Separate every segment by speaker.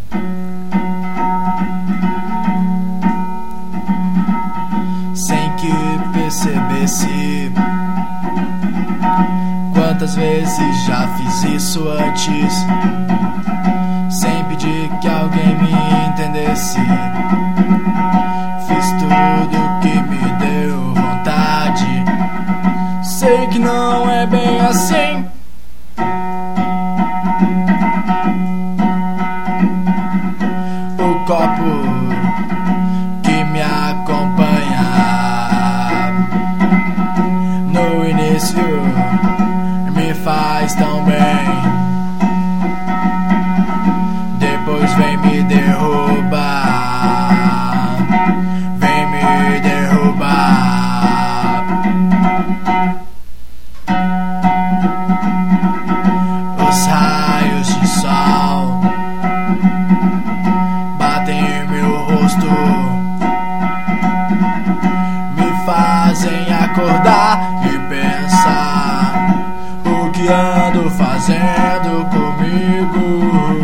Speaker 1: sem que percebesse. Quantas vezes já fiz isso antes, sem pedir que alguém me entendesse. Fiz tudo que me deu vontade. Sei que não é bem assim. O copo que me acompanha no início me faz tão bem, depois vem me derrubar, vem me derrubar. Os raios de sol batem em meu rosto, me fazem acordar e pensar o que ando fazendo comigo.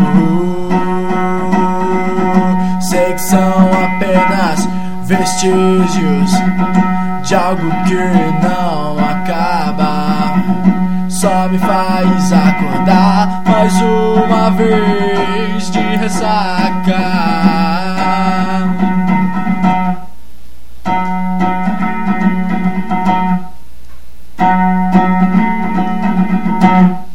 Speaker 1: Sei que são apenas vestígios de algo que não acaba, só me faz acordar mais uma vez de ressaca.